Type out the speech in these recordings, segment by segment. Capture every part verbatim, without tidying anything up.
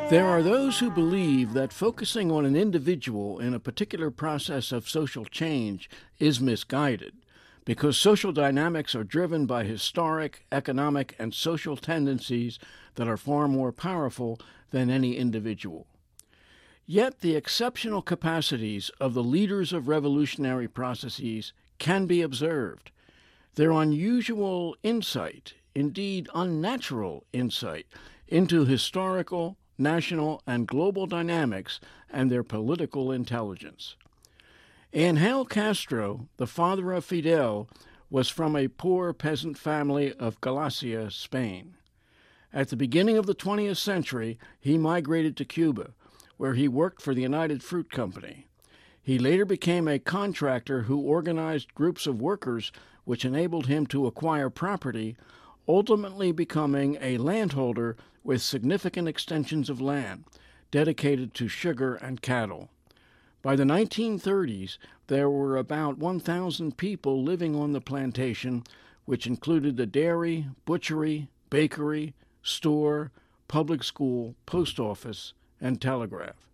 There are those who believe that focusing on an individual in a particular process of social change is misguided because social dynamics are driven by historic, economic, and social tendencies that are far more powerful than any individual. Yet the exceptional capacities of the leaders of revolutionary processes can be observed. Their unusual insight, indeed unnatural insight, into historical, national, and global dynamics and their political intelligence. Angel Castro, the father of Fidel, was from a poor peasant family of Galicia, Spain. At the beginning of the twentieth century, he migrated to Cuba, where he worked for the United Fruit Company. He later became a contractor who organized groups of workers which enabled him to acquire property, ultimately becoming a landholder with significant extensions of land dedicated to sugar and cattle. By the nineteen thirties, there were about one thousand people living on the plantation, which included a dairy, butchery, bakery, store, public school, post office, and telegraph.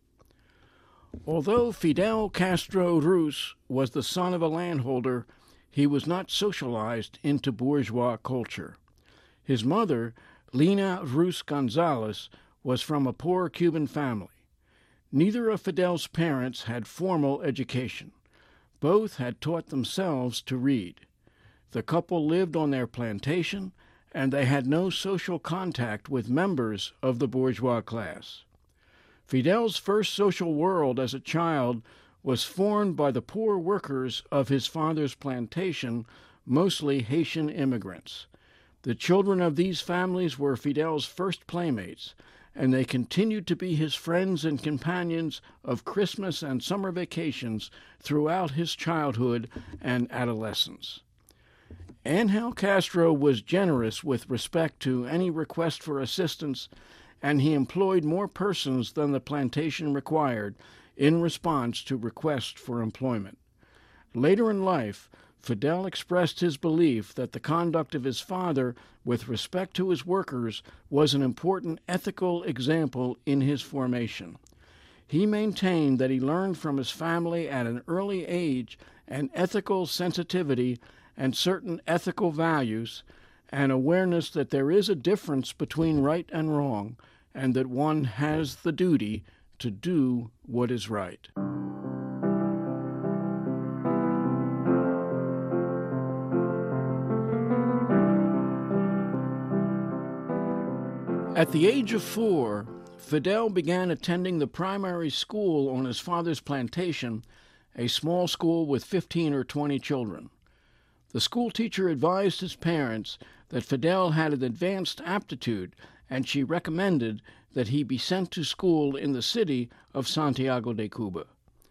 Although Fidel Castro Ruz was the son of a landholder, he was not socialized into bourgeois culture. His mother, Lina Ruz Gonzalez, was from a poor Cuban family. Neither of Fidel's parents had formal education. Both had taught themselves to read. The couple lived on their plantation, and they had no social contact with members of the bourgeois class. Fidel's first social world as a child was formed by the poor workers of his father's plantation, mostly Haitian immigrants. The children of these families were Fidel's first playmates, and they continued to be his friends and companions of Christmas and summer vacations throughout his childhood and adolescence. Angel Castro was generous with respect to any request for assistance, and he employed more persons than the plantation required in response to requests for employment. Later in life, Fidel expressed his belief that the conduct of his father with respect to his workers was an important ethical example in his formation. He maintained that he learned from his family at an early age an ethical sensitivity and certain ethical values, an awareness that there is a difference between right and wrong, and that one has the duty to do what is right. At the age of four, Fidel began attending the primary school on his father's plantation, a small school with fifteen or twenty children. The school teacher advised his parents that Fidel had an advanced aptitude, and she recommended that he be sent to school in the city of Santiago de Cuba.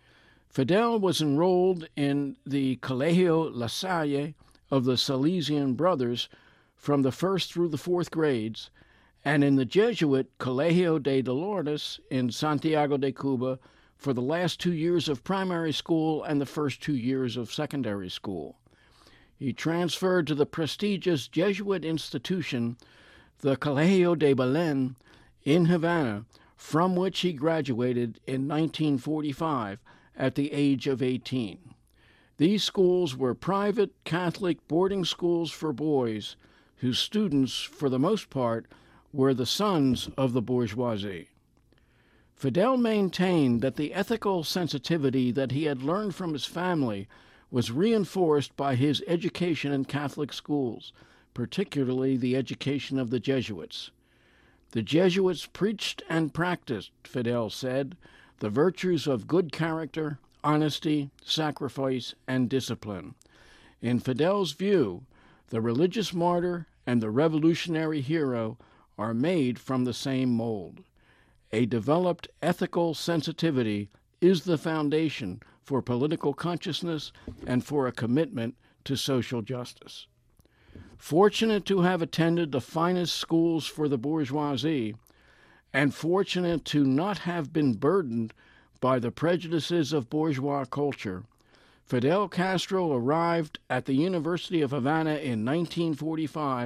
Fidel was enrolled in the Colegio La Salle of the Salesian Brothers from the first through the fourth grades, and in the Jesuit Colegio de Dolores in Santiago de Cuba for the last two years of primary school and the first two years of secondary school. He transferred to the prestigious Jesuit institution, the Colegio de Belen, in Havana, from which he graduated in nineteen forty-five at the age of eighteen. These schools were private Catholic boarding schools for boys, whose students, for the most part, were the sons of the bourgeoisie. Fidel maintained that the ethical sensitivity that he had learned from his family was reinforced by his education in Catholic schools, particularly the education of the Jesuits. The Jesuits preached and practiced, Fidel said, the virtues of good character, honesty, sacrifice, and discipline. In Fidel's view, the religious martyr and the revolutionary hero are made from the same mold. A developed ethical sensitivity is the foundation for political consciousness and for a commitment to social justice. Fortunate to have attended the finest schools for the bourgeoisie, and fortunate to not have been burdened by the prejudices of bourgeois culture, Fidel Castro arrived at the University of Havana in nineteen forty-five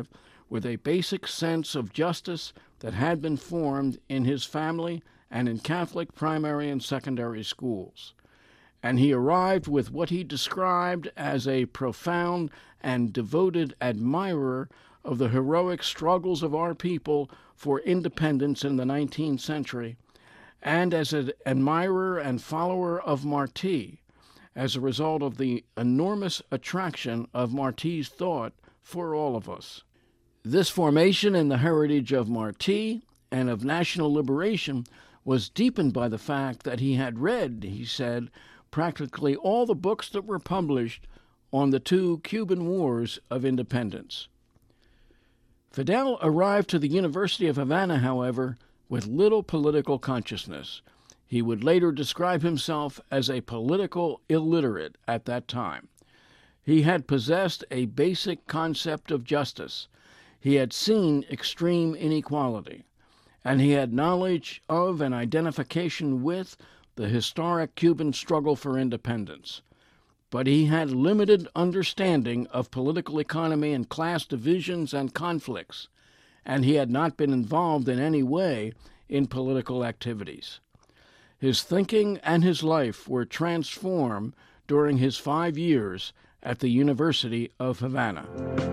with a basic sense of justice that had been formed in his family and in Catholic primary and secondary schools. And he arrived with what he described as a profound and devoted admirer of the heroic struggles of our people for independence in the nineteenth century, and as an admirer and follower of Marti, as a result of the enormous attraction of Marti's thought for all of us. This formation in the heritage of Marti and of national liberation was deepened by the fact that he had read, he said, practically all the books that were published on the two Cuban wars of independence. Fidel arrived to the University of Havana, however, with little political consciousness. He would later describe himself as a political illiterate at that time. He had possessed a basic concept of justice. He had seen extreme inequality, and he had knowledge of and identification with the historic Cuban struggle for independence. But he had limited understanding of political economy and class divisions and conflicts, and he had not been involved in any way in political activities. His thinking and his life were transformed during his five years at the University of Havana.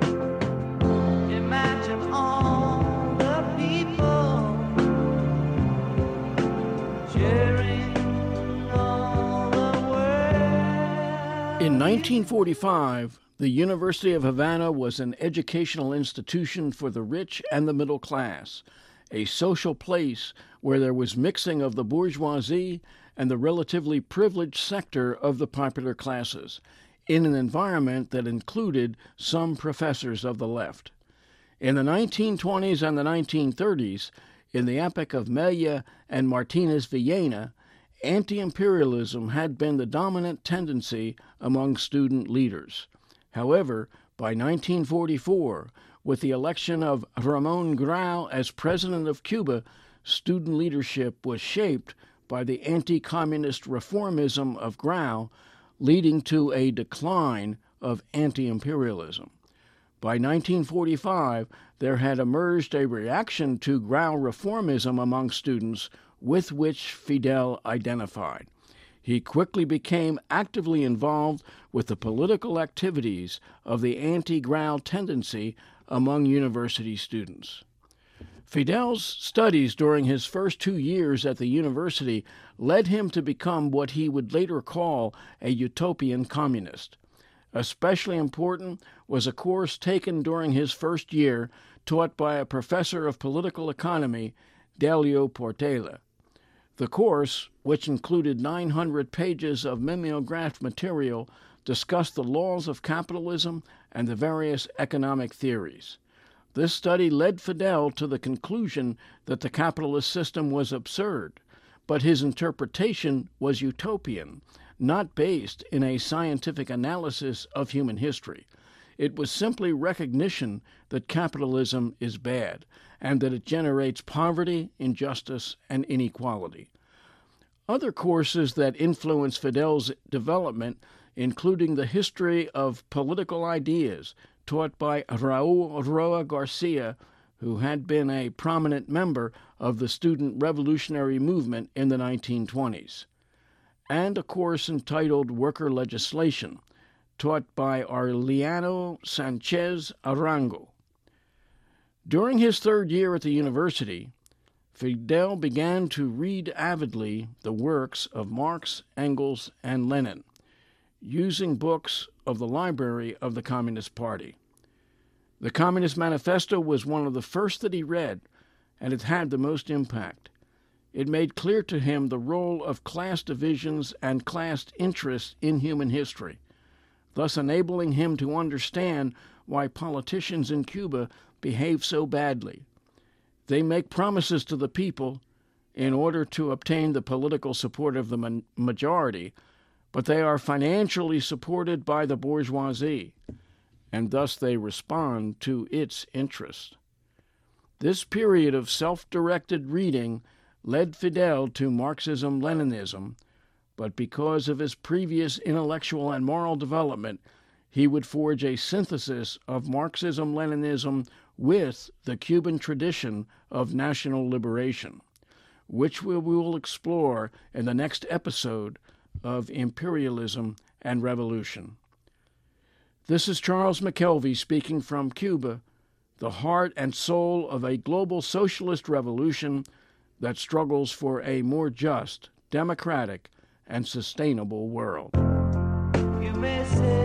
Imagine all the people cheering all the way. In nineteen forty-five, the University of Havana was an educational institution for the rich and the middle class, a social place where there was mixing of the bourgeoisie and the relatively privileged sector of the popular classes, in an environment that included some professors of the left. In the nineteen twenties and the nineteen thirties, in the epoch of Mella and Martinez Villena, anti-imperialism had been the dominant tendency among student leaders. However, by nineteen forty-four, with the election of Ramon Grau as president of Cuba, student leadership was shaped by the anti-communist reformism of Grau, leading to a decline of anti-imperialism. By nineteen forty-five, there had emerged a reaction to Grau reformism among students with which Fidel identified. He quickly became actively involved with the political activities of the anti-Grau tendency among university students. Fidel's studies during his first two years at the university led him to become what he would later call a utopian communist. Especially important was a course taken during his first year, taught by a professor of political economy, Delio Portela. The course, which included nine hundred pages of mimeographed material, discussed the laws of capitalism and the various economic theories. This study led Fidel to the conclusion that the capitalist system was absurd, but his interpretation was utopian, not based in a scientific analysis of human history. It was simply recognition that capitalism is bad and that it generates poverty, injustice, and inequality. Other courses that influenced Fidel's development, including the history of political ideas, taught by Raul Roa Garcia, who had been a prominent member of the student revolutionary movement in the nineteen twenties, and a course entitled Worker Legislation, taught by Aureliano Sanchez Arango. During his third year at the university, Fidel began to read avidly the works of Marx, Engels, and Lenin, using books of the library of the Communist Party. The Communist Manifesto was one of the first that he read, and it had the most impact. It made clear to him the role of class divisions and class interests in human history, thus enabling him to understand why politicians in Cuba behave so badly. They make promises to the people in order to obtain the political support of the majority, but they are financially supported by the bourgeoisie, and thus they respond to its interests. This period of self-directed reading led Fidel to Marxism-Leninism, but because of his previous intellectual and moral development, he would forge a synthesis of Marxism-Leninism with the Cuban tradition of national liberation, which we will explore in the next episode of Imperialism and Revolution. This is Charles McKelvey speaking from Cuba, the heart and soul of a global socialist revolution that struggles for a more just, democratic, and sustainable world. You may say